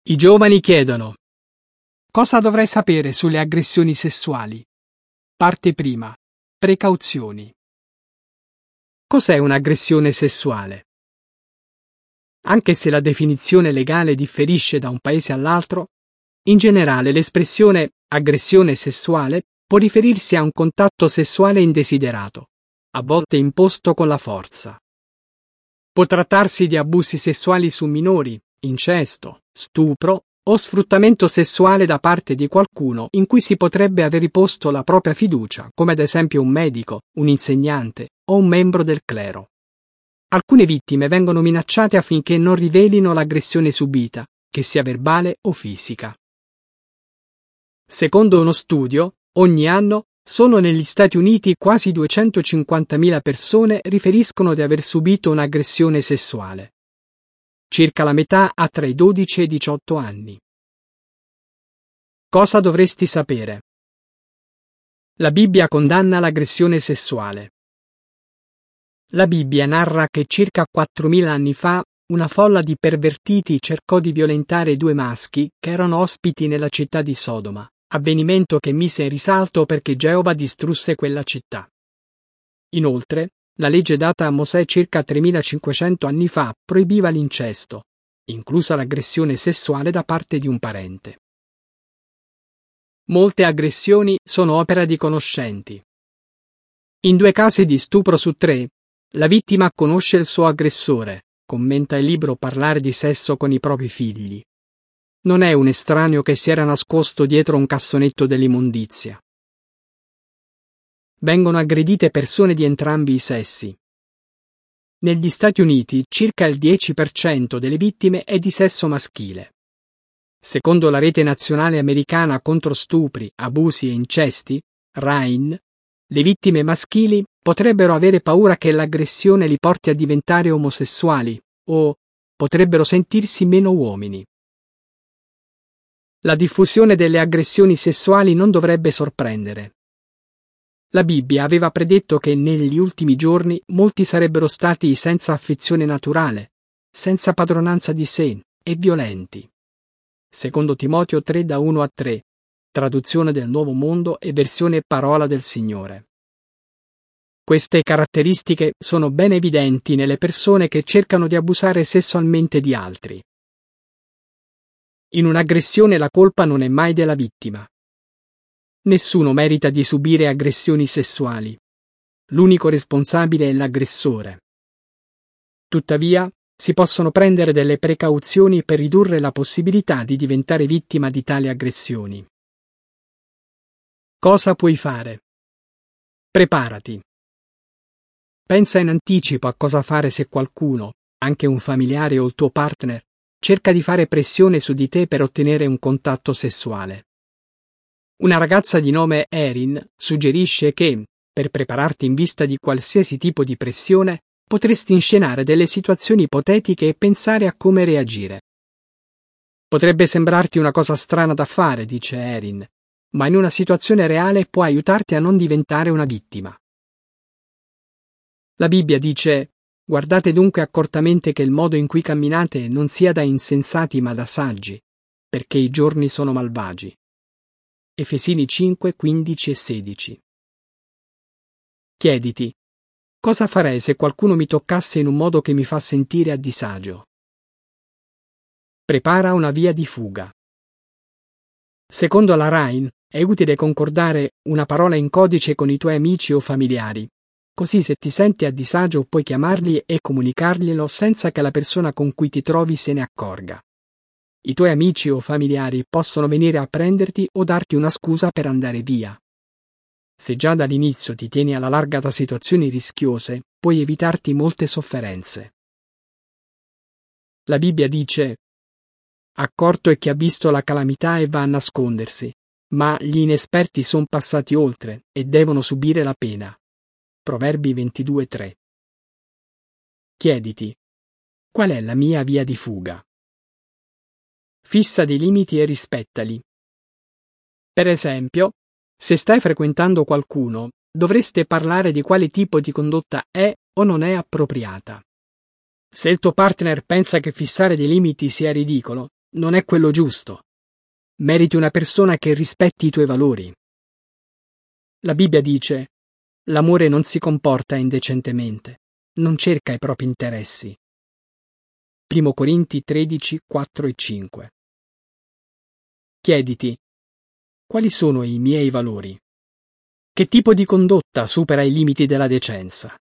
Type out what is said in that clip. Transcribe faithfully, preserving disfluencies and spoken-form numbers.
I giovani chiedono: cosa dovrei sapere sulle aggressioni sessuali? Parte prima. Precauzioni. Cos'è un'aggressione sessuale? Anche se la definizione legale differisce da un paese all'altro, in generale l'espressione aggressione sessuale può riferirsi a un contatto sessuale indesiderato, a volte imposto con la forza. Può trattarsi di abusi sessuali su minori, incesto, stupro o sfruttamento sessuale da parte di qualcuno in cui si potrebbe aver riposto la propria fiducia, come ad esempio un medico, un insegnante o un membro del clero. Alcune vittime vengono minacciate affinché non rivelino l'aggressione subita, che sia verbale o fisica. Secondo uno studio, ogni anno solo negli Stati Uniti quasi duecentocinquantamila persone riferiscono di aver subito un'aggressione sessuale. Circa la metà ha tra i dodici e i diciotto anni. Cosa dovresti sapere? La Bibbia condanna l'aggressione sessuale. La Bibbia narra che circa quattromila anni fa una folla di pervertiti cercò di violentare due maschi che erano ospiti nella città di Sodoma, avvenimento che mise in risalto perché Geova distrusse quella città. Inoltre, la legge data a Mosè circa tremilacinquecento anni fa proibiva l'incesto, inclusa l'aggressione sessuale da parte di un parente. Molte aggressioni sono opera di conoscenti. In due casi di stupro su tre, la vittima conosce il suo aggressore, commenta il libro Parlare di sesso con i propri figli. Non è un estraneo che si era nascosto dietro un cassonetto dell'immondizia. Vengono aggredite persone di entrambi i sessi. Negli Stati Uniti circa il dieci per cento delle vittime è di sesso maschile. Secondo la Rete Nazionale Americana contro Stupri, Abusi e Incesti, R A I N, le vittime maschili potrebbero avere paura che l'aggressione li porti a diventare omosessuali o potrebbero sentirsi meno uomini. La diffusione delle aggressioni sessuali non dovrebbe sorprendere. La Bibbia aveva predetto che negli ultimi giorni molti sarebbero stati senza affezione naturale, senza padronanza di sé e violenti. Secondo Timoteo tre da uno a tre, traduzione del Nuovo Mondo e versione Parola del Signore. Queste caratteristiche sono ben evidenti nelle persone che cercano di abusare sessualmente di altri. In un'aggressione la colpa non è mai della vittima. Nessuno merita di subire aggressioni sessuali. L'unico responsabile è l'aggressore. Tuttavia, si possono prendere delle precauzioni per ridurre la possibilità di diventare vittima di tali aggressioni. Cosa puoi fare? Preparati. Pensa in anticipo a cosa fare se qualcuno, anche un familiare o il tuo partner, cerca di fare pressione su di te per ottenere un contatto sessuale. Una ragazza di nome Erin suggerisce che, per prepararti in vista di qualsiasi tipo di pressione, potresti inscenare delle situazioni ipotetiche e pensare a come reagire. Potrebbe sembrarti una cosa strana da fare, dice Erin, ma in una situazione reale può aiutarti a non diventare una vittima. La Bibbia dice: guardate dunque accortamente che il modo in cui camminate non sia da insensati ma da saggi, perché i giorni sono malvagi. Efesini cinque, quindici e sedici. Chiediti: cosa farei se qualcuno mi toccasse in un modo che mi fa sentire a disagio? Prepara una via di fuga. Secondo la R A I N è utile concordare una parola in codice con i tuoi amici o familiari, così se ti senti a disagio puoi chiamarli e comunicarglielo senza che la persona con cui ti trovi se ne accorga. I tuoi amici o familiari possono venire a prenderti o darti una scusa per andare via. Se già dall'inizio ti tieni alla larga da situazioni rischiose, puoi evitarti molte sofferenze. La Bibbia dice: accorto è chi ha visto la calamità e va a nascondersi, ma gli inesperti son passati oltre e devono subire la pena. Proverbi ventidue tre. Chiediti: qual è la mia via di fuga? Fissa dei limiti e rispettali. Per esempio, se stai frequentando qualcuno, dovreste parlare di quale tipo di condotta è o non è appropriata. Se il tuo partner pensa che fissare dei limiti sia ridicolo, non è quello giusto. Meriti una persona che rispetti i tuoi valori. La Bibbia dice: l'amore non si comporta indecentemente, non cerca i propri interessi. Primo Corinti tredici, quattro e cinque. Chiediti: quali sono i miei valori? Che tipo di condotta supera i limiti della decenza?